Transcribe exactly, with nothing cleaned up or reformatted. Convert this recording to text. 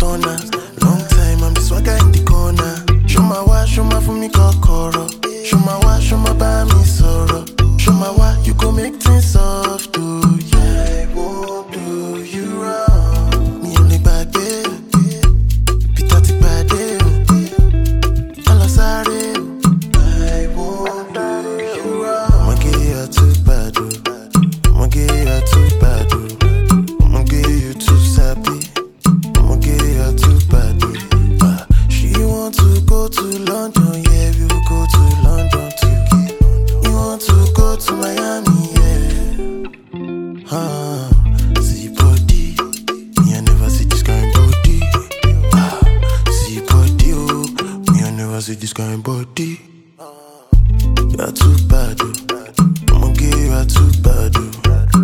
stunner. Long time, I'm the swagger in the corner. Show my why, show my for me kokoro. Show my why, show my by me sorrow. Show my why, you go make things soft, do yeah. I won't do you wrong. Me only back there. Pitati bad day. Alasare. I won't do you wrong. I'ma get you too bad, I'ma get you too bad, I'ma get you too sappy. I'ma get you too bad, uh, she want to go to London, yeah, we will go to London too. You want to go to Miami, yeah. Uh, see body, me I never see this kind of body. Uh, see body, oh, me I never see this kind of body. You're too bad, oh. I'ma get you too bad, oh.